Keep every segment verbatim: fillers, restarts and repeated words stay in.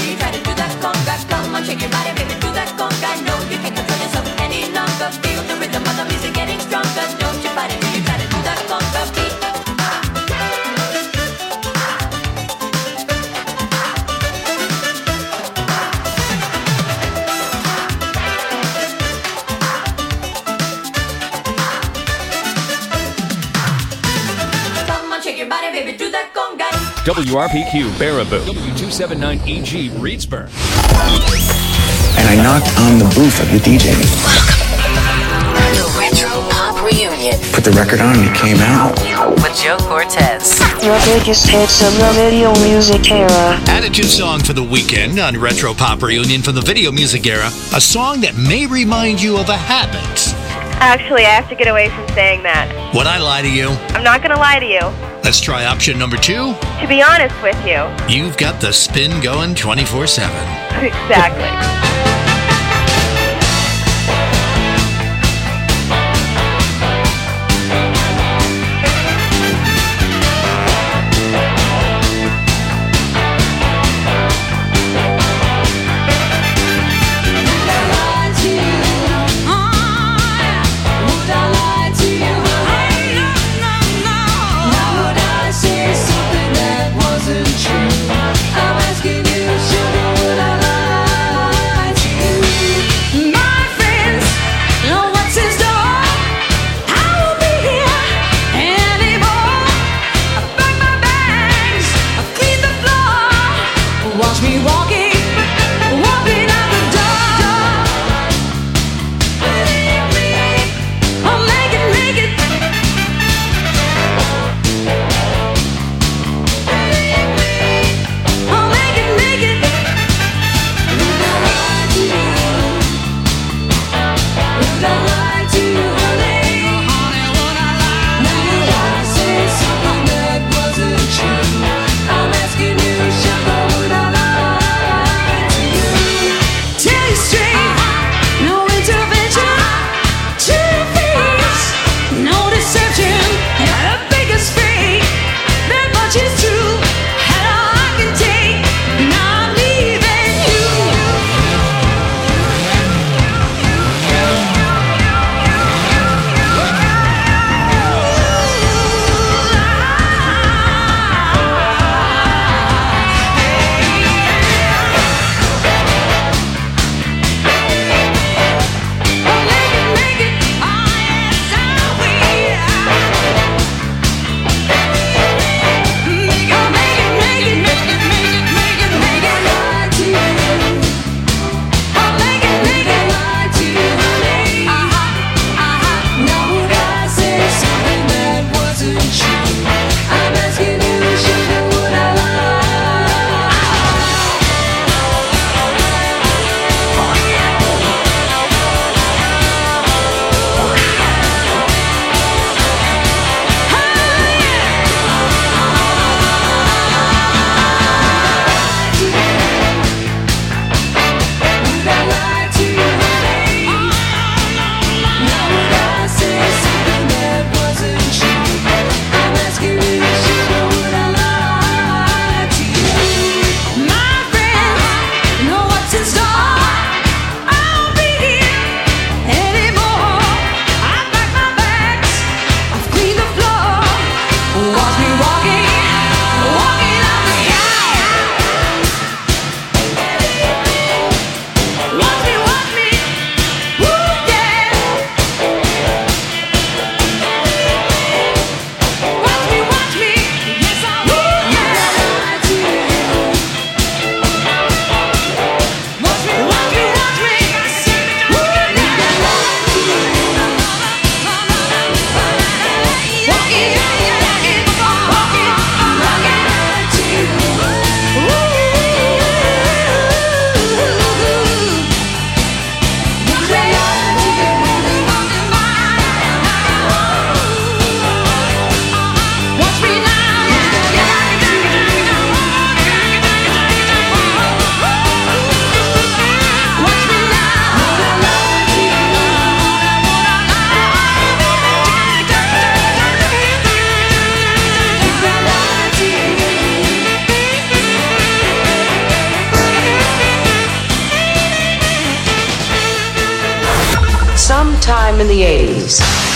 till you try to do that conga. Come on, shake your body, baby, do that conga. No, you can't control yourself any longer. Feel the rhythm of the music getting stronger. Don't you fight it till you try to do that conga beat. W R P Q Baraboo, W two seventy-nine E G Reedsburg. And I knocked on the booth of the D J. Welcome. The Retro Pop Reunion. Put the record on and it came out. With Joe Cortez. Your biggest hits of the video music era. Attitude song for the weekend on Retro Pop Reunion from the video music era. A song that may remind you of a habit. Actually, I have to get away from saying that. Would I lie to you? I'm not going to lie to you. Let's try option number two. To be honest with you. You've got the spin going twenty-four seven. Exactly. I'm asking you, should I lie to you? sometime in the eighties.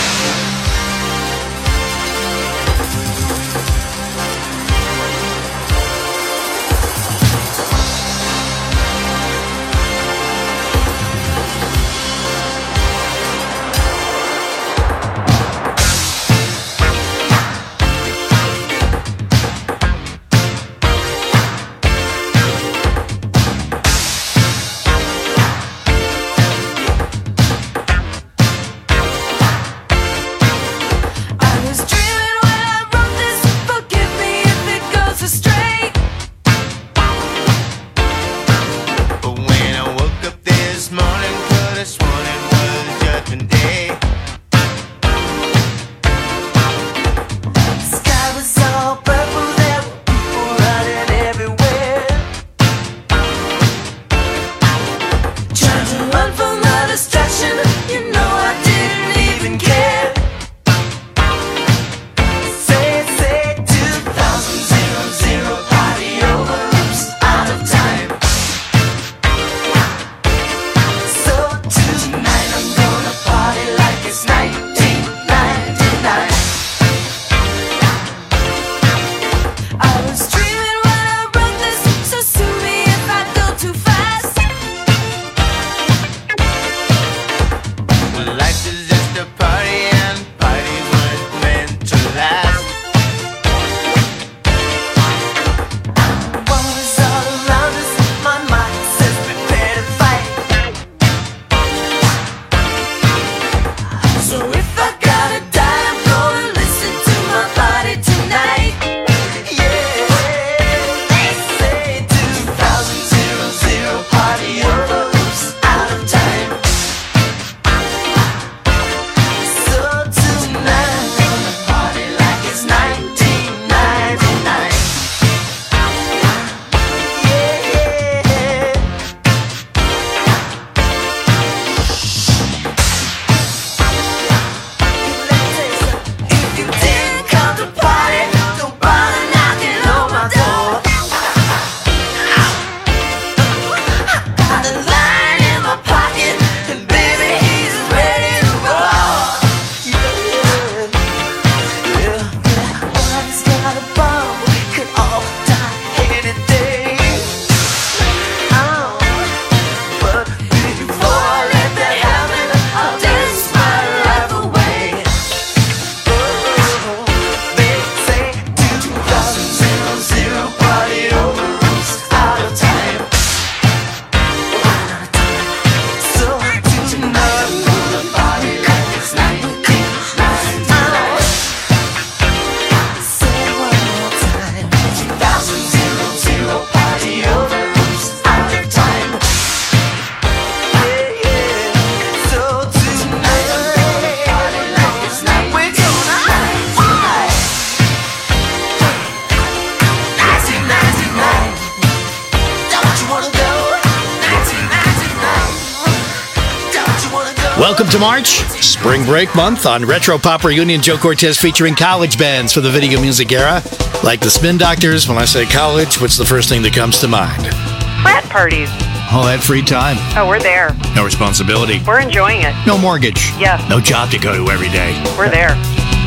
Welcome to March, Spring Break Month on Retro Pop Reunion. Joe Cortez featuring college bands for the video music era. Like the Spin Doctors, when I say college, what's the first thing that comes to mind? Frat parties. All that free time. Oh, we're there. No responsibility. We're enjoying it. No mortgage. Yes. No job to go to every day. We're there.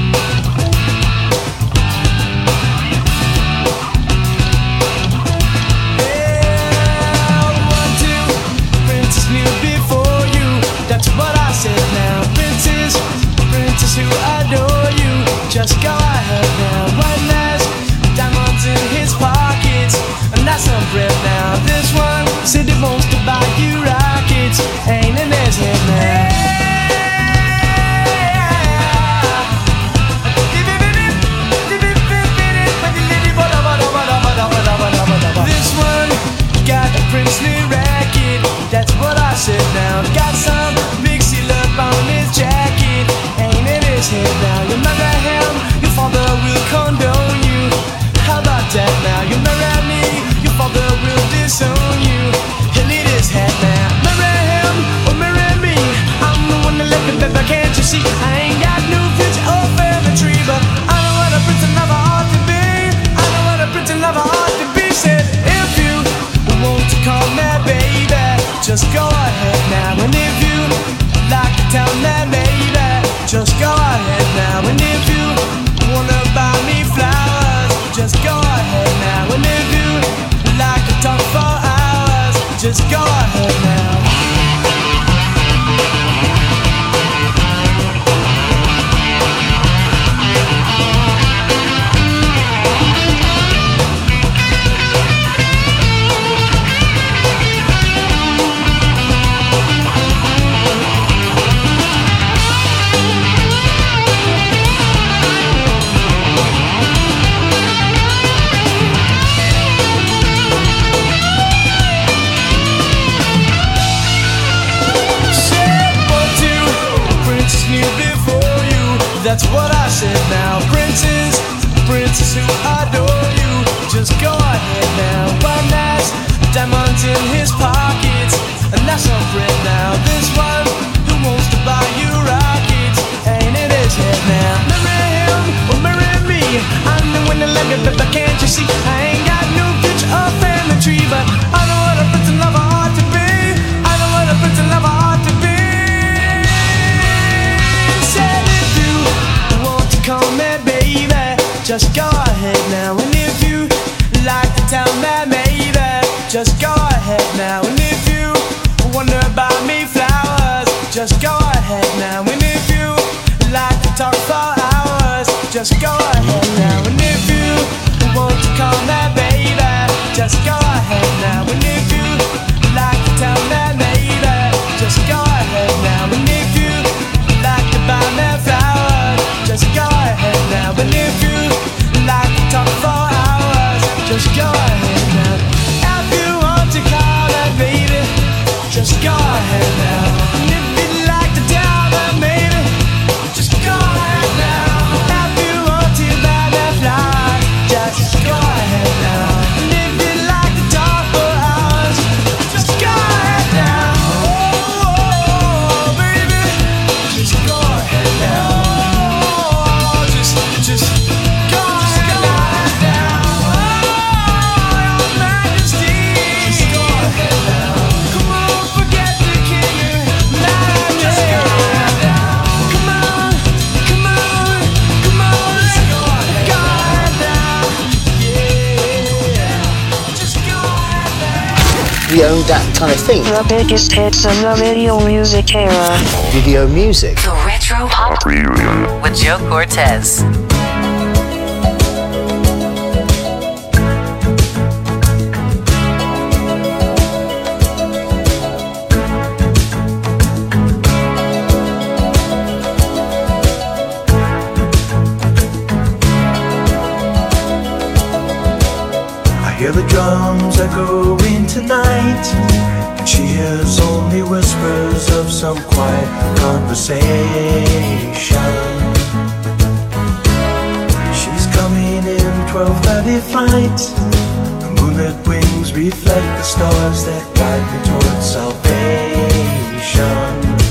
Who adore you, just go ahead now. One has diamonds in his pockets, and that's some breath now. This one said he wants to buy you rockets, ain't in his head now. This one got a princely racket, that's what I said now. Got some big seal up on his jacket, ain't in his head now. You marry him, your father will condone you. How about that now? You marry me, your father will disown you. He'll eat his head now. Marry him or marry me, I'm the one that left him, baby, can't you see? I ain't got no future or family tree, but I know what a prince and lover ought to be. I know what a prince and lover ought to be. Said if you want to call me baby, just go ahead now. And if you just go ahead now. That's what I said now. Princes, princes who adore you, just go ahead now. One has diamonds in his pockets, and that's a friend now. This one who wants to buy you rockets ain't in his head now. Marry him or marry me, I'm the one that let it, but can't you see? I ain't got no picture or family tree, but I know what a prince and lover ought to be. I know what a prince and lover ought to be. Said if you want to call me baby, just go ahead now. And if you like to tell me maybe, just go ahead now. And if you wonder about me flowers, just go ahead now. And if you like to talk for hours, just go ahead now. And if you want to call me baby, just go ahead now. And if you like to tell me maybe, just go ahead now. And if you like to buy me flowers, just go ahead now. And if you like to talk for hours, just go ahead now. If you want to call that baby, just go ahead now. And if you'd like to tell that maybe, just go ahead now. If you want to buy me flowers, just go ahead now. And if you'd like to talk for hours, just go ahead now. Oh, oh, baby, just go ahead now. Just, just go ahead now. Oh, your majesty. Just go ahead now. Come on, forget the king and majesty. Just go ahead now. Come on, come on, come on. Just go ahead now. Yeah. Just go ahead now. We own that kind of thing. The biggest hits of the video music era. Video music. The Retro Pop Reunion with Joe Cortez. I hear the drums echoing tonight, and she hears only whispers of some quiet conversation. She's coming in twelve thirty flight. The moonlit wings reflect the stars that guide me towards salvation.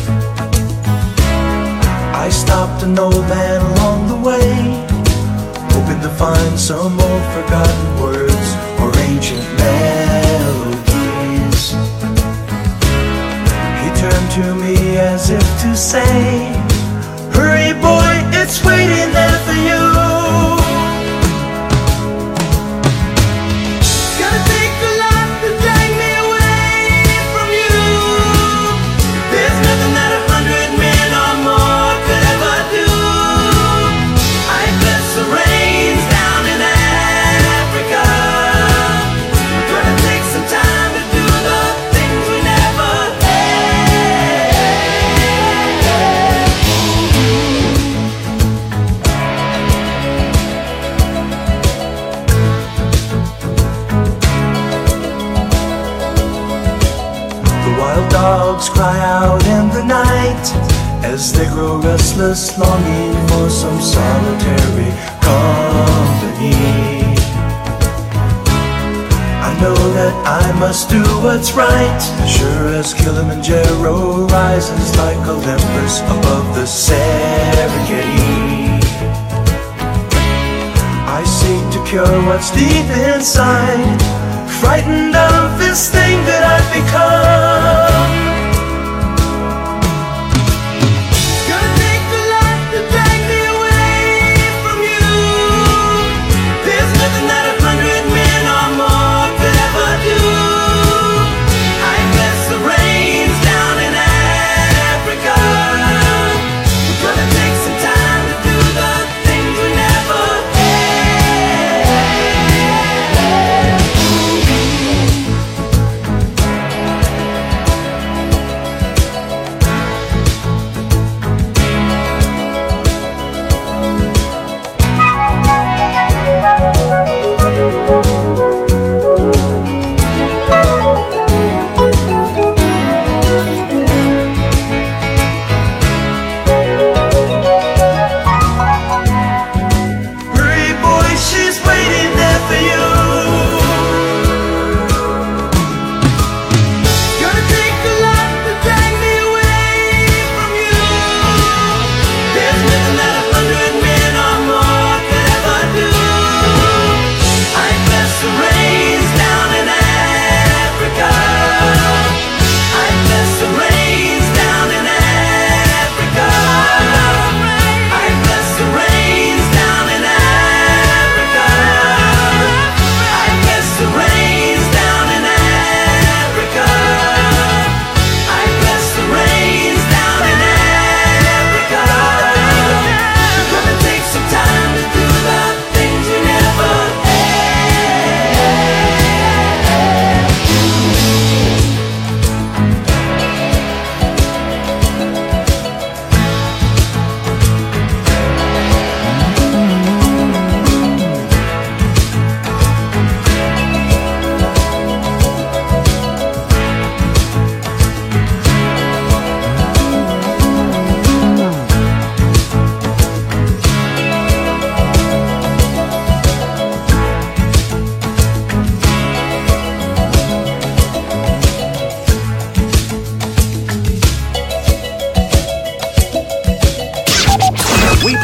I stopped an old man along the way, hoping to find some old forgotten words or ancient melodies. He turned to me as if to say, hurry boy, it's waiting there for you. Gonna take a lot to drag me away from you. There's nothing that a hundred men or more could ever do. I bless the rains down in Africa. We're gonna take some time to do the things we never had. The wild dogs cry out in the night as they grow restless, longing for some solitary company. I know that I must do what's right, sure as Kilimanjaro rises like Olympus above the Serengeti. I seek to cure what's deep inside, frightened of this thing that I've become. Gonna take a lot to drag me away from you. There's nothing that a hundred men or more could ever do. I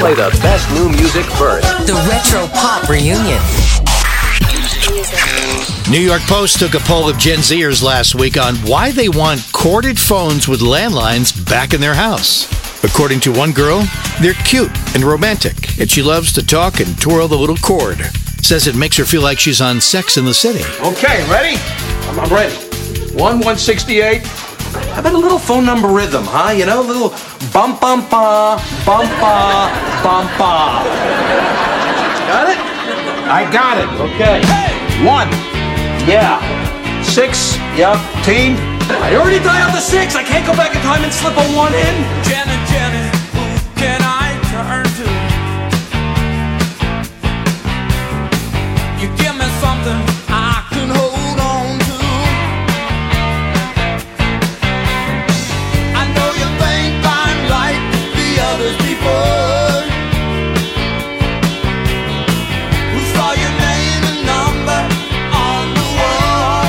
play the best new music first. The Retro Pop Reunion. New York Post took a poll of Gen Zers last week on why they want corded phones with landlines back in their house. According to one girl, they're cute and romantic, and she loves to talk and twirl the little cord. Says it makes her feel like she's on Sex in the City. Okay, ready? I'm, I'm ready. one one sixty-eight. How about a little phone number rhythm, huh? You know, a little bum bum ba, bum ba, bum ba. Got it? I got it. Okay. Hey! One. Yeah. Six. Yup. Teen. I already dialed the six. I can't go back in time and slip a one in. Jenny, Jenny, who can I turn to? You give me something I can hold on to. I know you think I'm like the others before, who saw your name and number on the wall.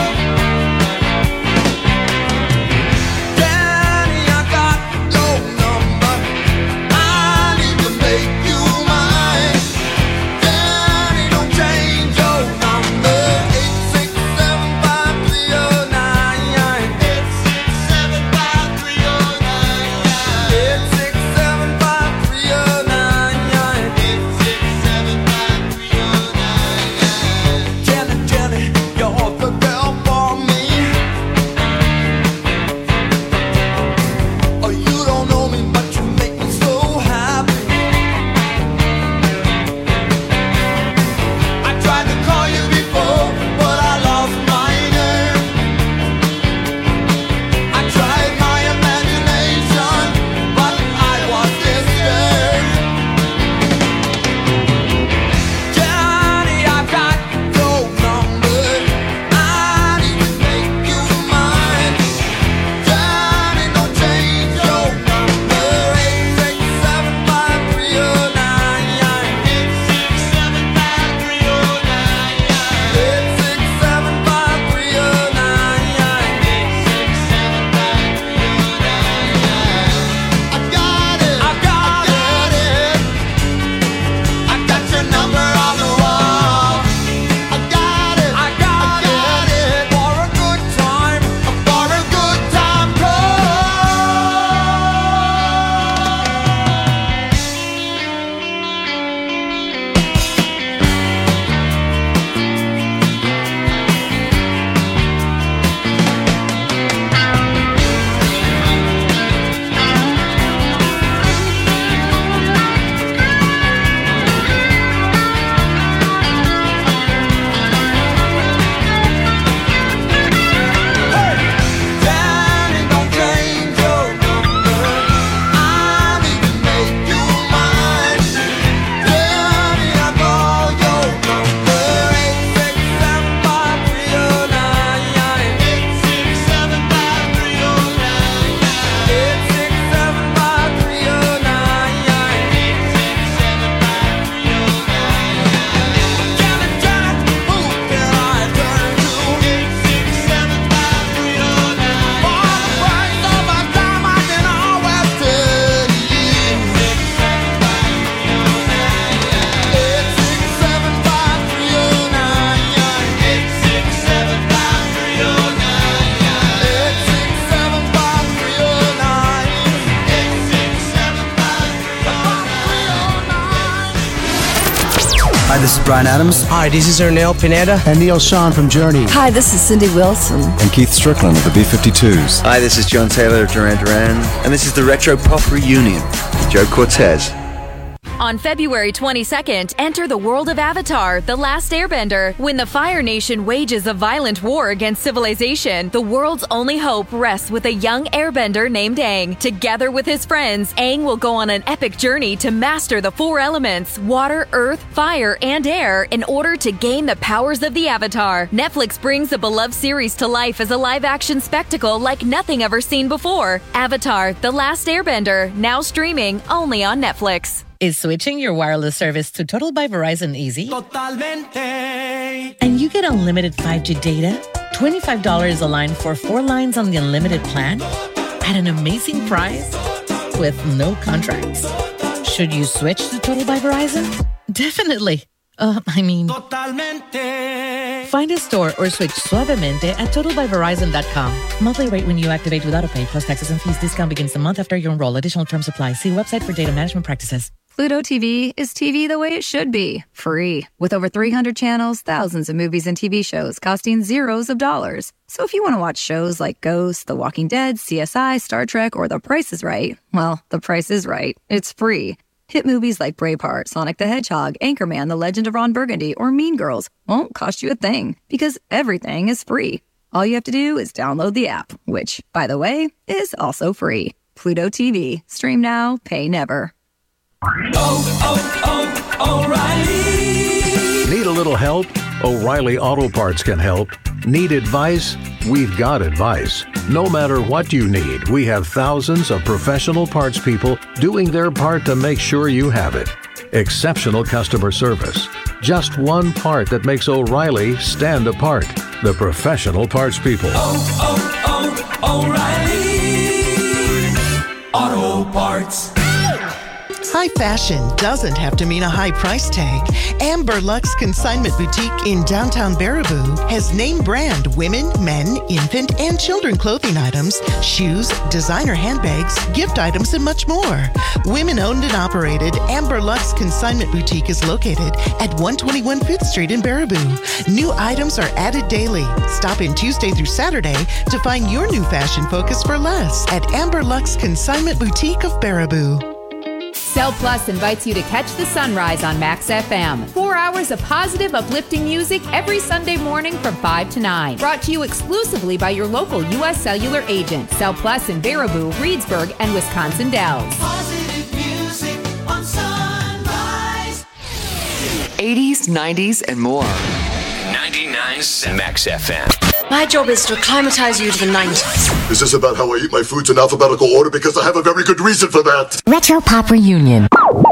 Danny, I got your number. I need to make you mine. Danny, don't change your number. Eight six seven five three oh nine. Eight six seven five three oh nine. Eight six seven five three oh nine. Eight six seven five three oh nine. Jenny, Jenny, you're the girl for me. Oh, you don't know me, but you make me so happy. I tried to call you before, but I lost my nerve. I tried my imagination, but I was disturbed. Johnny, I've got your number. I need to make you mine. Johnny, don't change your number. Eight six seven five three oh nine. Eight six seven five three oh nine. Eight six seven five three oh nine. Eight six seven five three oh nine. I got it. I got it. I got your number on the wall. I got it. I got it. For a good time. For a good time call. Danny, don't change your number. I need to make you mine. Danny, I call your number. Eight six seven five three oh nine. Eight six seven five three oh nine. Eight six seven five three oh nine. Eight six seven five three oh nine. Jenny, Jenny, who can I turn to? Eight six seven five three oh nine. For the price of my time, I can always tell you. Eight six seven five three oh nine. Eight six seven five three oh nine. Eight six seven five three oh nine. Eight six seven five three oh nine. Eight six seven five three oh nine. Hi, this is Brian Adams. Hi, this is Ernell Pineda. And Neil Sean from Journey. Hi, this is Cindy Wilson. And Keith Strickland of the B fifty-twos. Hi, this is John Taylor of Duran Duran, and this is the Retro Pop Reunion with Joe Cortez. On February twenty-second, enter the world of Avatar, The Last Airbender. When the Fire Nation wages a violent war against civilization, the world's only hope rests with a young airbender named Aang. Together with his friends, Aang will go on an epic journey to master the four elements, water, earth, fire, and air, in order to gain the powers of the Avatar. Netflix brings the beloved series to life as a live-action spectacle like nothing ever seen before. Avatar, The Last Airbender, now streaming only on Netflix. Is switching your wireless service to Total by Verizon easy? Totalmente. And you get unlimited five G data, twenty-five dollars a line for four lines on the unlimited plan, at an amazing price with no contracts. Should you switch to Total by Verizon? Definitely. Uh, I mean... Totalmente. Find a store or switch suavemente at total by verizon dot com. Monthly rate when you activate with autopay plus taxes and fees. Discount begins the month after you enroll. Additional terms apply. See website for data management practices. Pluto T V is T V the way it should be. Free. With over three hundred channels, thousands of movies and T V shows costing zeros of dollars. So if you want to watch shows like Ghost, The Walking Dead, C S I, Star Trek, or The Price is Right, well, The Price is Right. It's free. Hit movies like Braveheart, Sonic the Hedgehog, Anchorman, The Legend of Ron Burgundy, or Mean Girls won't cost you a thing because everything is free. All you have to do is download the app, which, by the way, is also free. Pluto T V. Stream now, pay never. Oh, oh, oh, O'Reilly. Need a little help? O'Reilly Auto Parts can help. Need advice? We've got advice. No matter what you need, we have thousands of professional parts people doing their part to make sure you have it. Exceptional customer service. Just one part that makes O'Reilly stand apart. The professional parts people. Oh, oh, oh, O'Reilly Auto Parts. High fashion doesn't have to mean a high price tag. Amber Lux Consignment Boutique in downtown Baraboo has name brand women, men, infant, and children clothing items, shoes, designer handbags, gift items, and much more. Women owned and operated, Amber Lux Consignment Boutique is located at one twenty-one Fifth Street in Baraboo. New items are added daily. Stop in Tuesday through Saturday to find your new fashion focus for less at Amber Lux Consignment Boutique of Baraboo. Cell Plus invites you to catch the sunrise on Max F M. Four hours of positive, uplifting music every Sunday morning from five to nine. Brought to you exclusively by your local U S Cellular agent. Cell Plus in Baraboo, Reedsburg, and Wisconsin Dells. Positive music on Sunrise. eighties, nineties, and more. ninety-nine Max F M. My job is to acclimatize you to the nineties. Is this about how I eat my foods in alphabetical order? Because I have a very good reason for that. Retro Pop Reunion.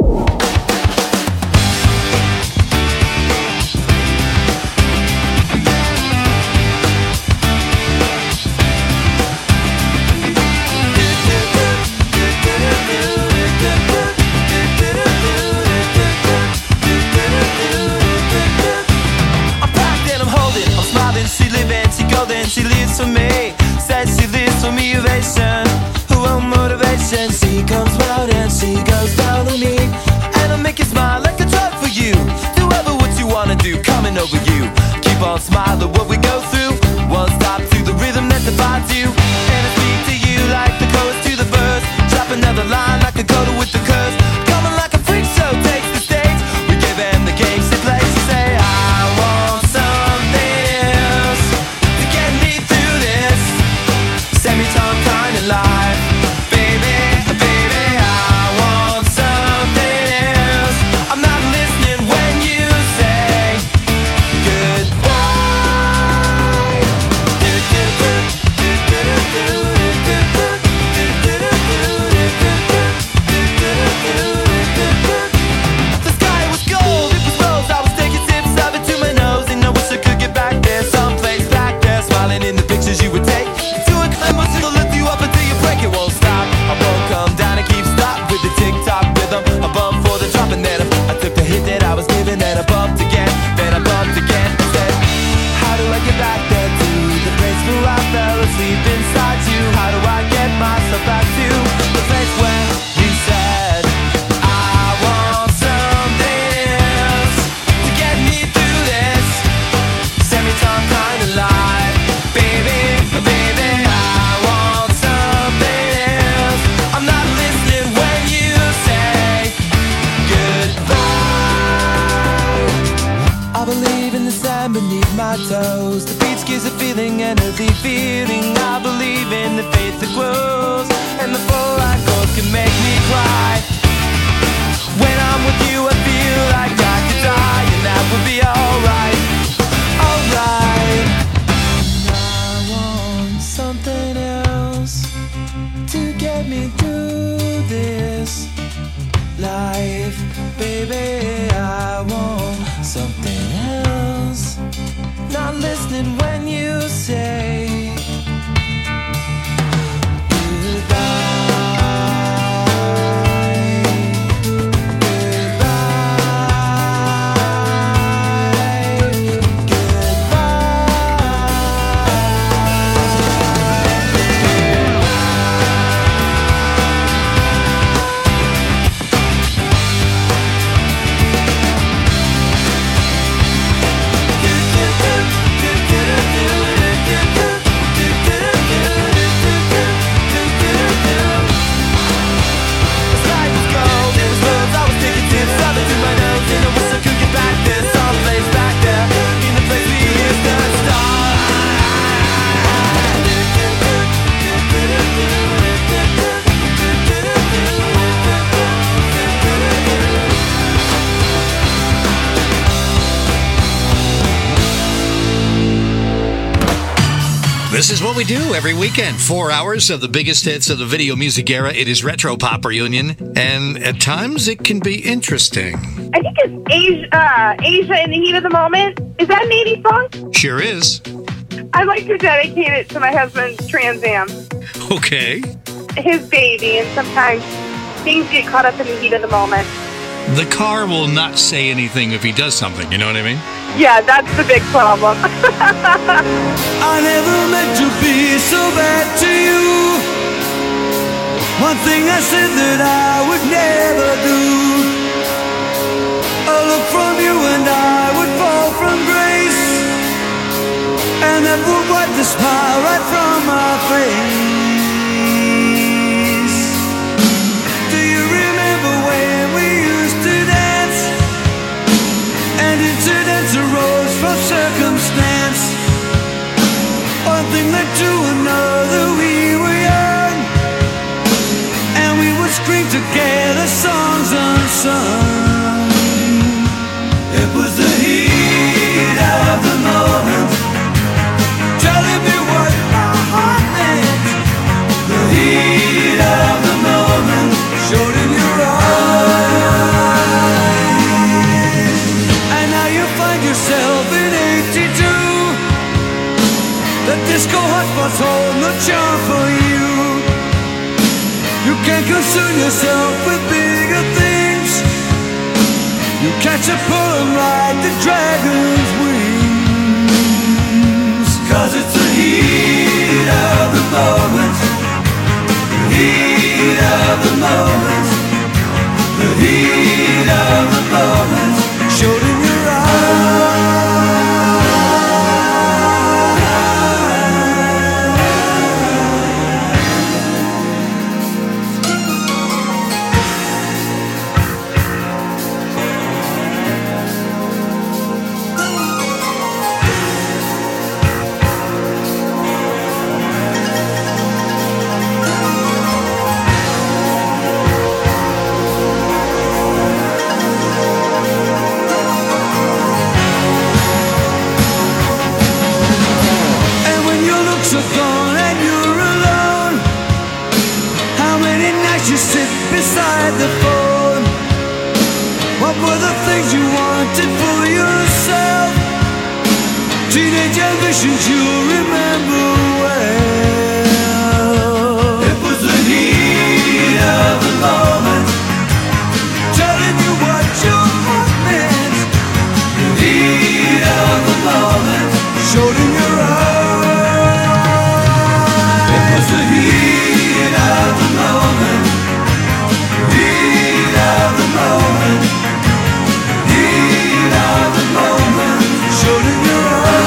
She lives for me, says she lives for me, ovation. Who won't motivation? She comes round and she goes down on me, and I'll make you smile like a drug for you. Do ever what you wanna do, coming over you. Keep on smiling what we go through. One stop to the rhythm that divides you, and I speak to you like the chorus to the verse. Drop another line like a coda with the curse. Coming like a freak show takes the stage. We give them the game she plays. She say I want something else to get me through this semi-time kind of life. Baby, baby, I want something else. I'm not listening when you say goodbye. The sky was gold, it was rose. I was taking sips of it to my nose, and I wish I could get back there, someplace back there, smiling in the pictures you would take. To a climb, it'll lift you up until you break. It won't stop. I won't come down and keep stop with the tick-tock rhythm. I bump for the drop, and then I took the hit that I was given, and I bumped again, then I bumped again. I said, how do I get back there to the place where I fell asleep inside you? How do I get myself back to the place where you said I want something else to get me through this semi-time kind of life? Baby, baby, I want something else. I'm not listening when you say goodbye. I believe in the sand beneath my toes. The beach gives a feeling, an earthy feeling. I believe in the faith that grows, and the full light goals can make me cry. When I'm with you, I feel like I could die, and that would be alright, alright. I want something else to get me through this life. Baby, I want something else. Not listening when you say goodbye. This is what we do every weekend. Four hours of the biggest hits of the video music era. It is Retro Pop Reunion, and at times it can be interesting. I think it's Asia, uh, Asia in the Heat of the Moment. Is that an eighties song? Sure is. I'd like to dedicate it to my husband's Trans Am. Okay. His baby, and sometimes things get caught up in the heat of the moment. The car will not say anything if he does something, you know what I mean? Yeah, that's the big problem. I never meant to be so bad to you. One thing I said that I would never do. A look from you and I would fall from grace, and that would wipe the smile right from my face. Do you remember when we used to dance? And incidents arose from circumstance. One thing led to another, we were young, and we would scream together songs unsung. It was the heat of the moment, telling me what my heart meant. The heat of the moment showed in your eyes. And now you find yourself in eighty-two. The disco hotspots hold no charm for you. You can't concern yourself with bigger things. You catch a pull and ride the dragon's wings. Cause it's the heat of the moment. The heat of the moment. The heat of the moment showed in your eyes. You sit beside the phone. What were the things you wanted for yourself? Teenage ambitions you remember well. It was the heat of the moment, telling you what your heart meant. The heat of the moment showed in your eyes. It was the heat of the moment. Heat of the moment, heat of the moment, showed in your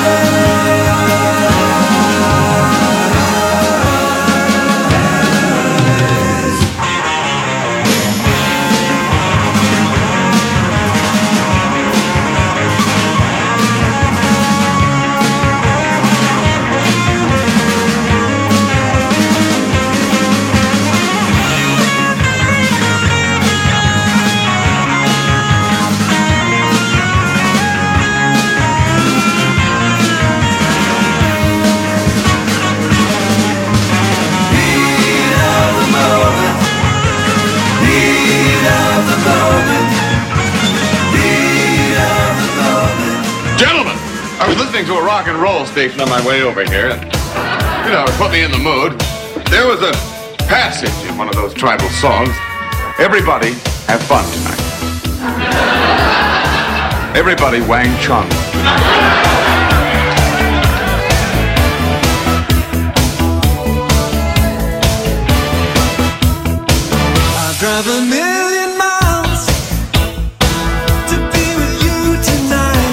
To a rock and roll station on my way over here, and you know, it put me in the mood. There was a passage in one of those tribal songs. Everybody have fun tonight. Everybody Wang Chung tonight. I'll drive a million miles to be with you tonight.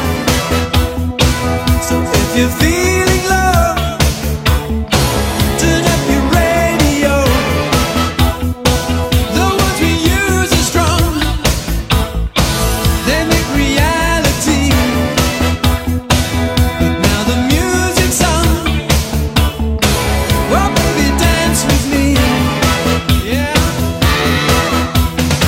So if you're feeling low, turn up your radio. The words we use are strong, they make reality. But now the music's on. Well, baby, dance with me. Yeah.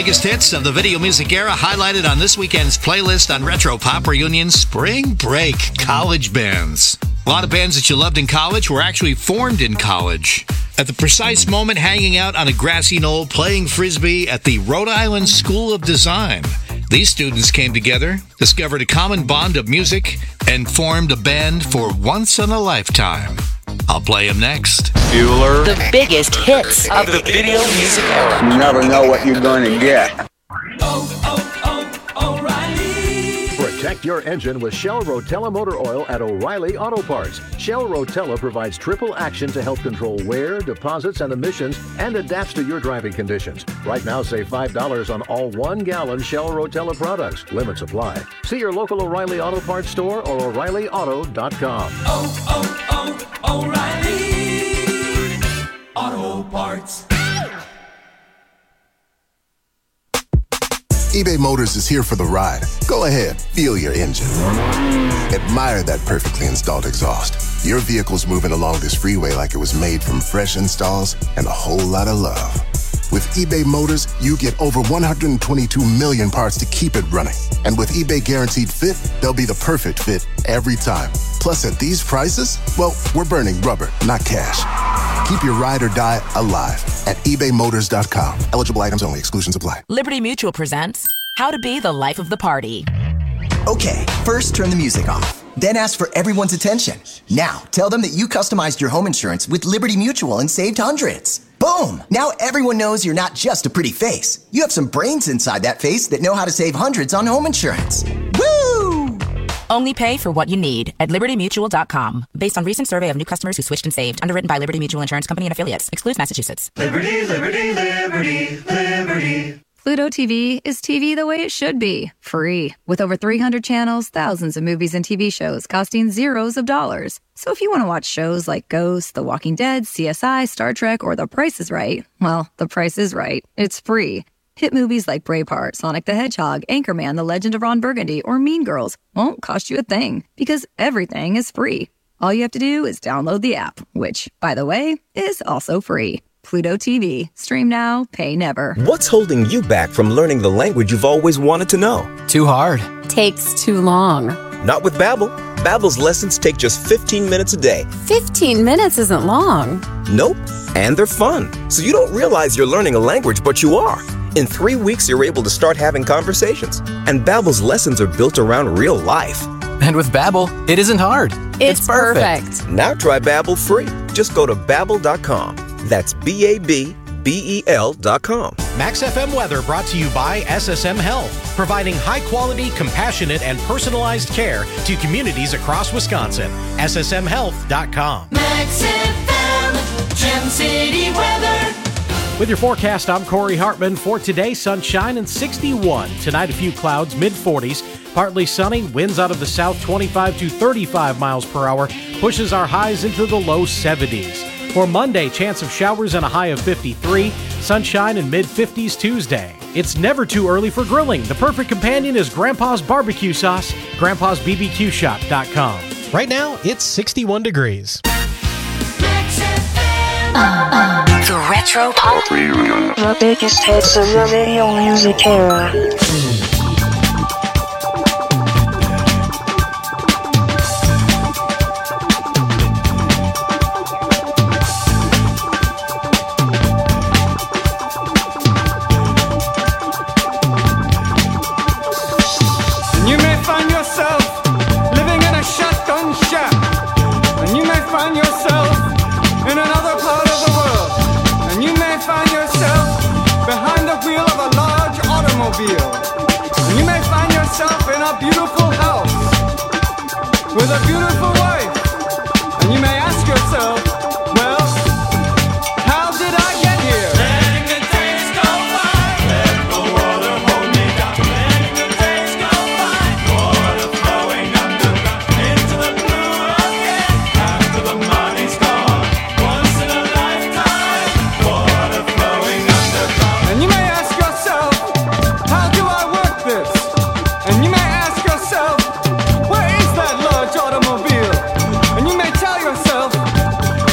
biggest hits of the video music era highlighted on this weekend's playlist on Retro Pop Reunion Spring Break College Bands. A lot of bands that you loved in college were actually formed in college. At the precise moment, hanging out on a grassy knoll playing Frisbee at the Rhode Island School of Design. These students came together, discovered a common bond of music, and formed a band for once in a lifetime. I'll play them next. Bueller. The biggest hits of the video music era. You never know what you're going to get. Protect your engine with Shell Rotella Motor Oil at O'Reilly Auto Parts. Shell Rotella provides triple action to help control wear, deposits, and emissions, and adapts to your driving conditions. Right now, save five dollars on all one-gallon Shell Rotella products. Limits apply. See your local O'Reilly Auto Parts store or O'Reilly Auto dot com. Oh, oh, oh, O'Reilly Auto Parts. eBay Motors is here for the ride. Go ahead, feel your engine. Admire that perfectly installed exhaust. Your vehicle's moving along this freeway like it was made from fresh installs and a whole lot of love. With eBay Motors, you get over one hundred twenty-two million parts to keep it running. And with eBay Guaranteed Fit, they'll be the perfect fit every time. Plus, at these prices, well, we're burning rubber, not cash. Keep your ride or die alive at ebay motors dot com. Eligible items only. Exclusions apply. Liberty Mutual presents How to Be the Life of the Party. Okay, first turn the music off. Then ask for everyone's attention. Now, tell them that you customized your home insurance with Liberty Mutual and saved hundreds. Boom! Now everyone knows you're not just a pretty face. You have some brains inside that face that know how to save hundreds on home insurance. Woo! Only pay for what you need at liberty mutual dot com. Based on recent survey of new customers who switched and saved. Underwritten by Liberty Mutual Insurance Company and affiliates. Excludes Massachusetts. Liberty, liberty, liberty, liberty. Pluto T V is T V the way it should be. Free. With over three hundred channels, thousands of movies and T V shows costing zeros of dollars. So if you want to watch shows like Ghost, The Walking Dead, C S I, Star Trek, or The Price is Right, well, The Price is Right. It's free. Hit movies like Braveheart, Sonic the Hedgehog, Anchorman, The Legend of Ron Burgundy, or Mean Girls won't cost you a thing because everything is free. All you have to do is download the app, which, by the way, is also free. Pluto T V. Stream now, pay never. What's holding you back from learning the language you've always wanted to know? Too hard. Takes too long. Not with Babbel. Babbel's lessons take just fifteen minutes a day. fifteen minutes isn't long. Nope. And they're fun. So you don't realize you're learning a language, but you are. In three weeks, you're able to start having conversations. And Babbel's lessons are built around real life. And with Babbel, it isn't hard. It's, it's perfect. perfect. Now try Babbel free. Just go to babbel dot com. That's B A B B E L dot com. Max F M weather brought to you by S S M Health, providing high-quality, compassionate, and personalized care to communities across Wisconsin. S S M health dot com. Max F M, Gem City weather. With your forecast, I'm Corey Hartman. For today, sunshine and sixty-one. Tonight, a few clouds, mid forties. Partly sunny, winds out of the south twenty-five to thirty-five miles per hour, pushes our highs into the low seventies. For Monday, chance of showers and a high of fifty-three, sunshine and mid fifties Tuesday. It's never too early for grilling. The perfect companion is Grandpa's Barbecue Sauce, grandpas b b q shop dot com. Right now, it's sixty-one degrees. The Retro Pop Reunion. The biggest hits of the video music era. You may find yourself living in a shotgun shack, and you may find yourself in another part of the world, and you may find yourself behind the wheel of a large automobile, and you may find yourself in a beautiful house with a beautiful wife, and you may ask yourself, well, how did I get here? Letting the days go by, let the water hold me down. Letting the days go by, water flowing underground into the blue again after the money's gone. Once in a lifetime, water flowing underground. And you may ask yourself, how do I work this? And you may ask yourself, where is that large automobile? And you may tell yourself,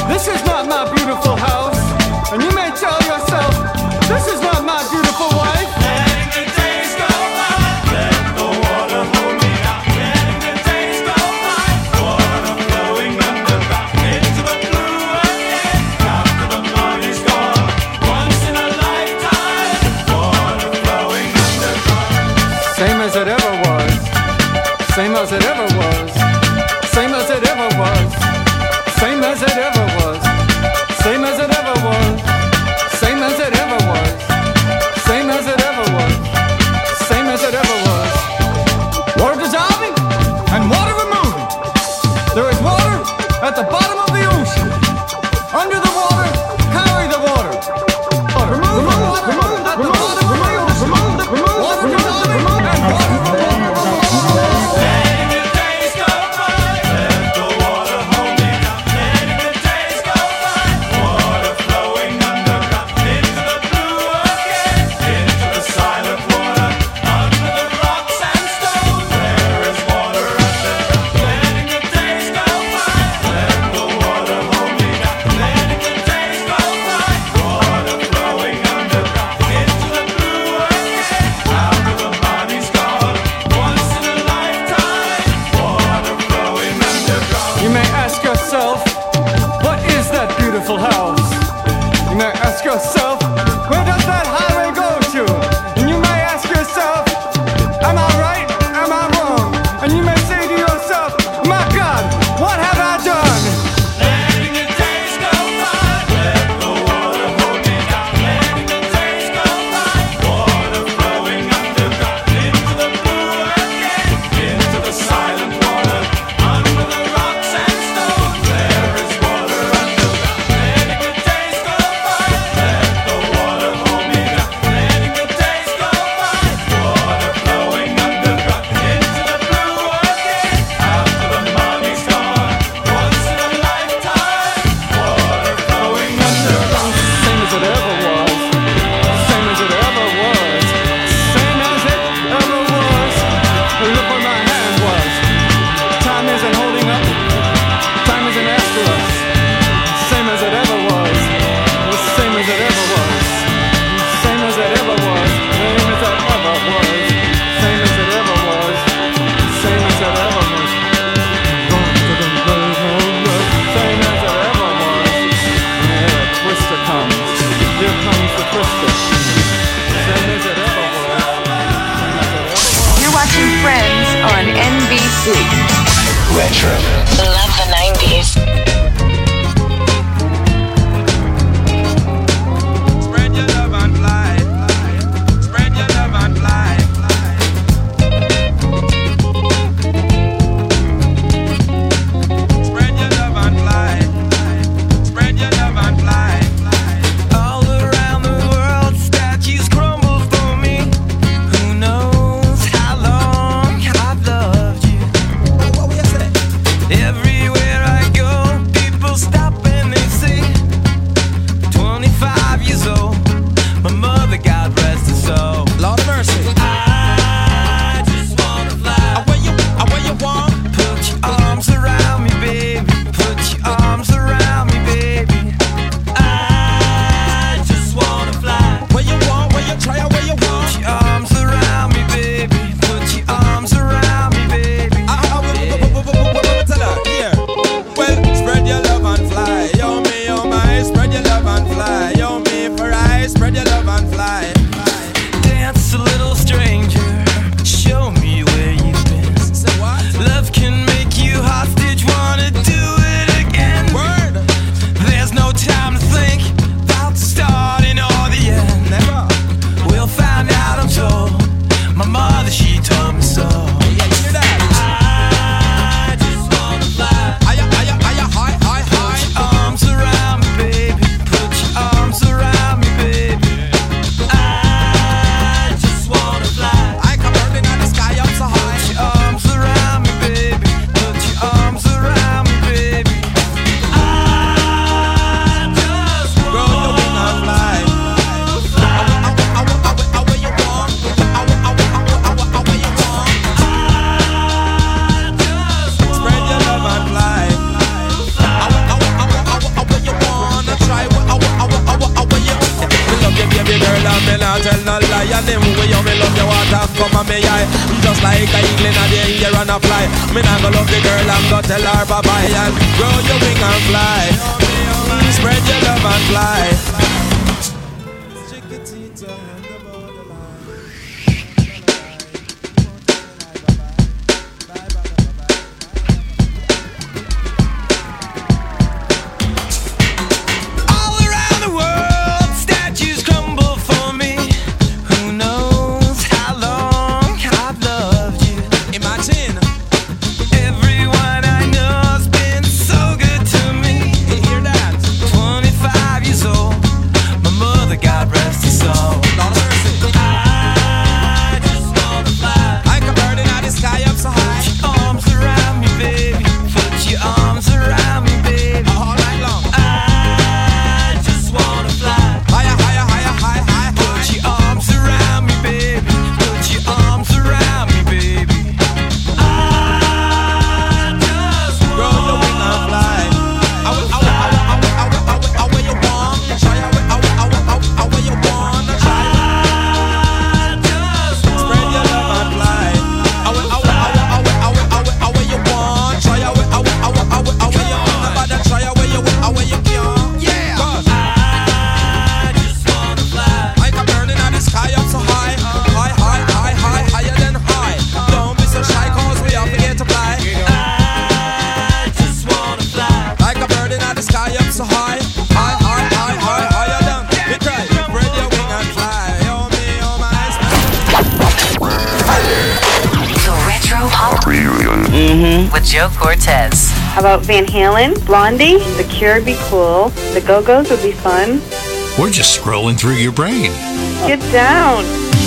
it ever was. Same as it ever was. Same as it ever was. Same as it ever was. Same as it ever was. Same as it ever was. Same as it ever was. Same as it ever was. Water dissolving and water removing. There is water at the bottom of the ocean. Under the water, carry the water. Remove the water at the bottom of the ocean. Water dissolving and water removing. Letting the days go by. Let the water hold me down. Letting the days go by. Water flowing underground into the blue again. Into the silent water. Under the rocks and stones. There is water underground. Letting the days go by. Let the water hold me down. Letting the days go by. Water flowing underground into the blue again. After the body's gone. Once in a lifetime. Water flowing underground. You may ask yourself, what is that beautiful house? You may ask yourself, where does that highway go to? And you may ask yourself, am I right? Am I wrong? And you may say to yourself, my God, what have I done? Letting the days go by. Let the water hold me down. Letting the days go by. Water flowing underground into the blue again. Into the silent water. Under the rocks and stones. There is water underground. Letting the days go by. Let the water hold me down. Letting the days go by. Water flowing underground into the blue again. After the money's gone. Once in a lifetime. Water flowing underground. Same as it ever was. Same as it ever was. Same as it ever was. Look where my hand was. Time isn't holding up. Time isn't after us. Same as it ever was. Same as it ever was. Same as it ever was. Same as it ever was. Same as it ever was. Same as it ever was. Same as it ever was. Yeah, Twister comes. Here comes the Twister. Same as it ever was. You're watching Friends on N B C. Retro. Love the nineties. Spread your love and fly. Spread your love and fly. Spread your love and fly. Spread your love and fly. All around the world, statues crumble for me. Who knows how long I've loved you? Everywhere I go, people stop and they say, twenty-five years old, my mother, God rest her soul. Lord of mercy. I just wanna fly. Where you, where you want? Put your arms around me, baby. Put your arms around me, baby. I just wanna fly. Where you want? Where you try? Where you want? Put your arms around me, baby. Put your arms around me, baby. Tell her, here. Well, spread your love and fly. Yo, me, yo, my. Spread your love and fly. Yo, me, for I. Spread your love and fly. Dance a little stranger. Show me where you've been. Say what? Love can make you hostage. Wanna do it again? Word. There's no time to think about the starting or the end. Never. We'll find out, I'm told. My mother, she told me so. Yeah, you hear that? I just wanna fly. Aya, aya, aya, hi, hi, hi. Put your arms around me, baby. Put your arms around me, baby. I just wanna fly. I come burning out the sky up so high. Put your arms around me, baby. Put your arms around me, baby. I just wanna grow your wing and fly. Where you want? Where you want? Spread your love and fly. Where you wanna try? Where you? Me love you, baby girl, and me not tell no lie. And them way you me love you, want to come on me eye. Just like a eagle in the air and a fly. Me not go love the girl, I'm go tell her bye bye and grow your wing and fly. Spread your love and fly. song with Joe Cortez. How about Van Halen, Blondie? The Cure would be cool. The Go-Go's would be fun. We're just scrolling through your brain. Get down.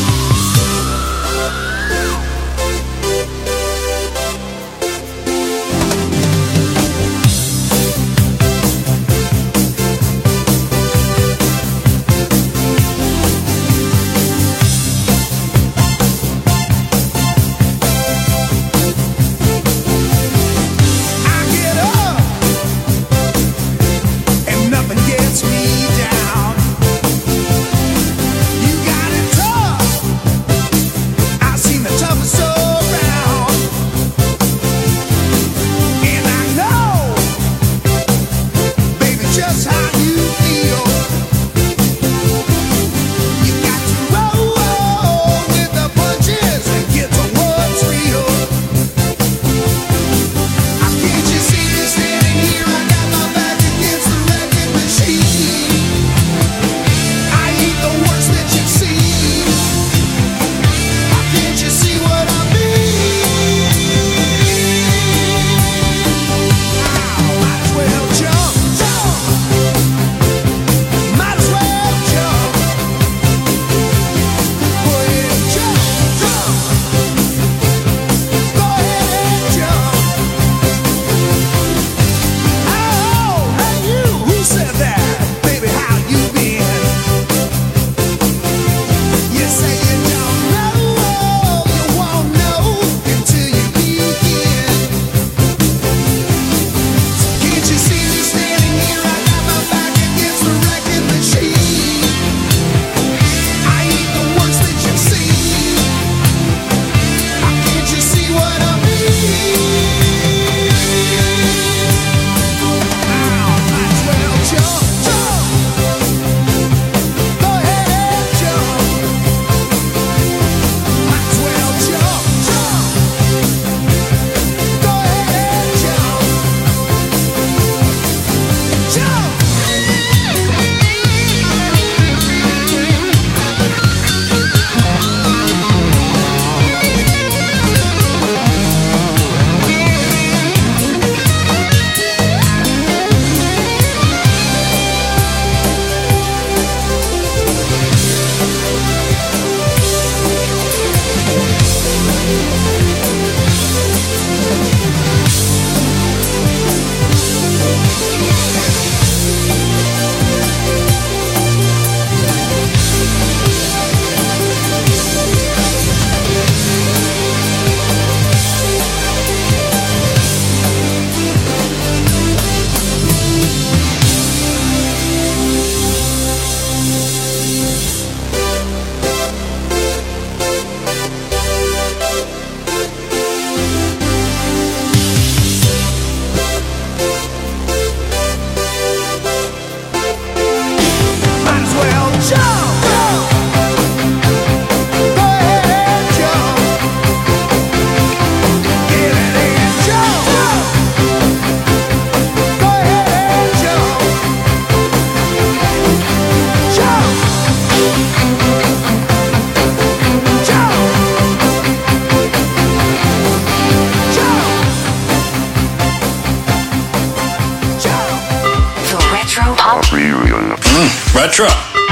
Retro.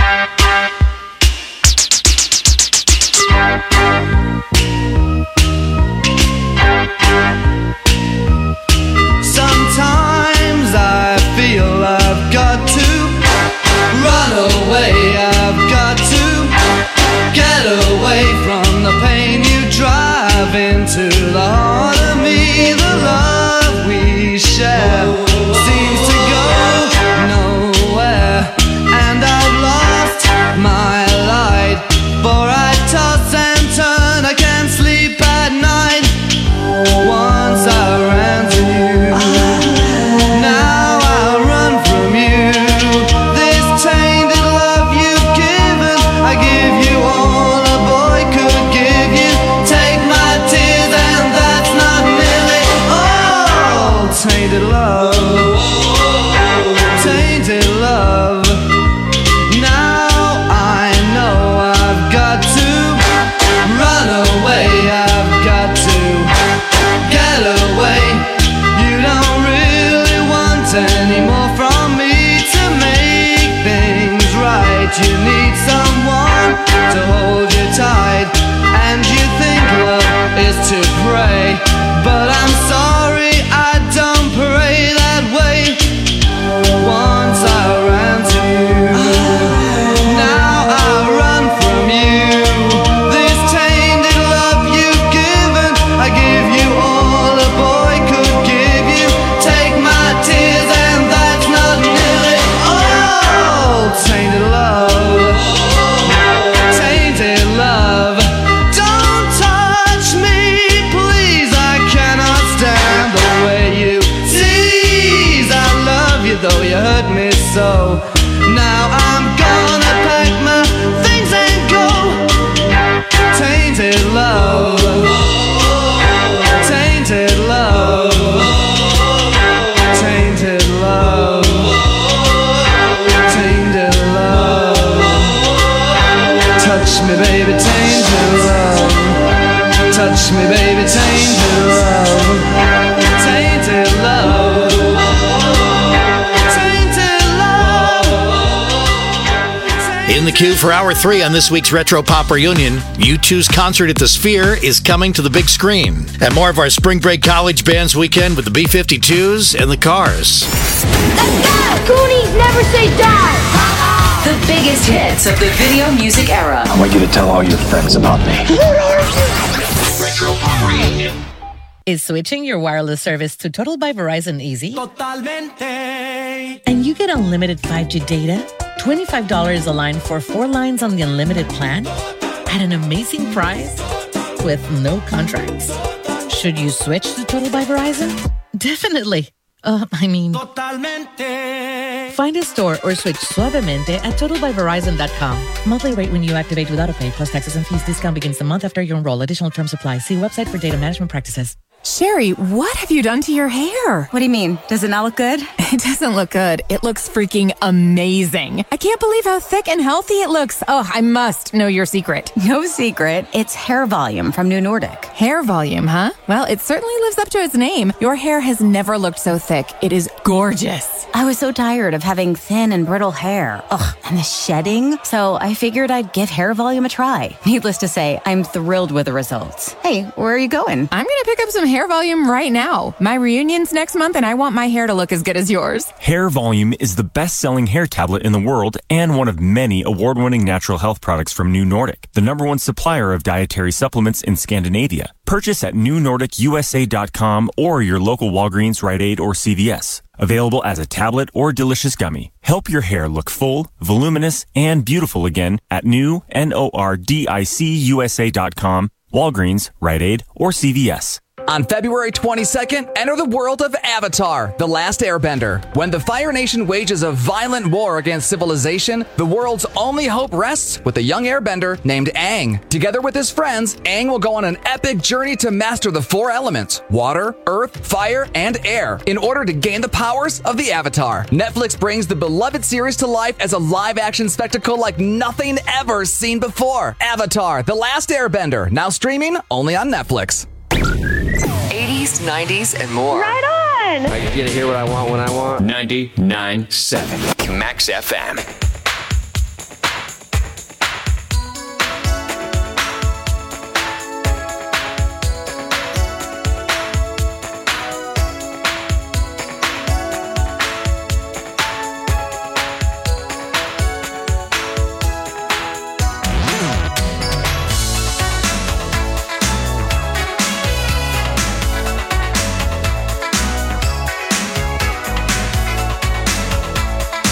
Sometimes I feel I've got to run away, I've got to get away from the pain you drive into the heart of me. The love we share seems to go nowhere, and I've lost my light, for I toss and turn, I can't sleep at night. Once I ran to you, now I run from you. This tainted love you've given, I give you all a boy could give you. Take my tears and that's not nearly baby, tainted love. Tainted love. Tainted love. In the queue for hour three on this week's Retro Pop Reunion, U two's concert at the Sphere is coming to the big screen. And more of our Spring Break College Bands weekend with the B fifty-twos and the Cars. Let's go! Goonies never say die! The biggest hits of the video music era. I want you to tell all your friends about me. Retro Pop Reunion. Is switching your wireless service to Total by Verizon easy? Totalmente. And you get unlimited five G data, twenty-five dollars a line for four lines on the unlimited plan, at an amazing price with no contracts. Should you switch to Total by Verizon? Definitely. Uh, I mean, Totalmente. Find a store or switch suavemente at total by verizon dot com. Monthly rate when you activate with autopay plus taxes and fees. Discount begins the month after you enroll. Additional terms apply. See website for data management practices. Sherry, what have you done to your hair? What do you mean? Does it not look good? It doesn't look good. It looks freaking amazing. I can't believe how thick and healthy it looks. Oh, I must know your secret. No secret. It's hair volume from New Nordic. Hair volume, huh? Well, it certainly lives up to its name. Your hair has never looked so thick. It is gorgeous. I was so tired of having thin and brittle hair. Ugh, and the shedding. So I figured I'd give hair volume a try. Needless to say, I'm thrilled with the results. Hey, where are you going? I'm going to pick up some hair volume right now. My reunion's next month and I want my hair to look as good as yours. Hair Volume is the best-selling hair tablet in the world and one of many award-winning natural health products from New Nordic, the number one supplier of dietary supplements in Scandinavia. Purchase at new nordic u s a dot com or your local Walgreens, Rite Aid, or C V S. Available as a tablet or delicious gummy. Help your hair look full, voluminous, and beautiful again at new nordic u s a dot com, Walgreens, Rite Aid, or C V S. On February twenty-second, enter the world of Avatar, The Last Airbender. When the Fire Nation wages a violent war against civilization, the world's only hope rests with a young airbender named Aang. Together with his friends, Aang will go on an epic journey to master the four elements, water, earth, fire, and air, in order to gain the powers of the Avatar. Netflix brings the beloved series to life as a live-action spectacle like nothing ever seen before. Avatar, The Last Airbender, now streaming only on Netflix. eighties, nineties, and more. Right on! I get to hear what I want when I want. ninety-nine point seven Max F M.